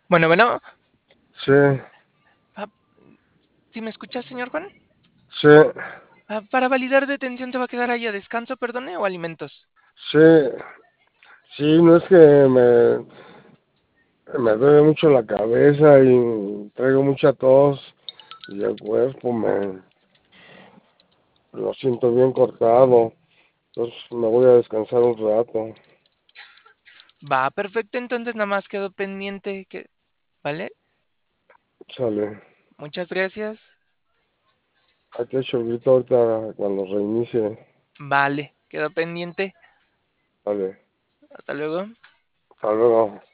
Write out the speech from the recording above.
Bueno, bueno, Sí, ah, ¿sí me escuchas, señor Juan? sí, Para validar detención se va a quedar ahí a descanso, perdone, o alimentos. sí, sí, no es que me duele mucho la cabeza y traigo mucha tos y el cuerpo me lo siento bien cortado, entonces me voy a descansar un rato. Va, perfecto, entonces nada más quedó pendiente que, ¿vale? Sale, Muchas gracias. hay que chorrito ahorita cuando reinicie. Vale, quedó pendiente. Vale, Hasta luego. hasta luego.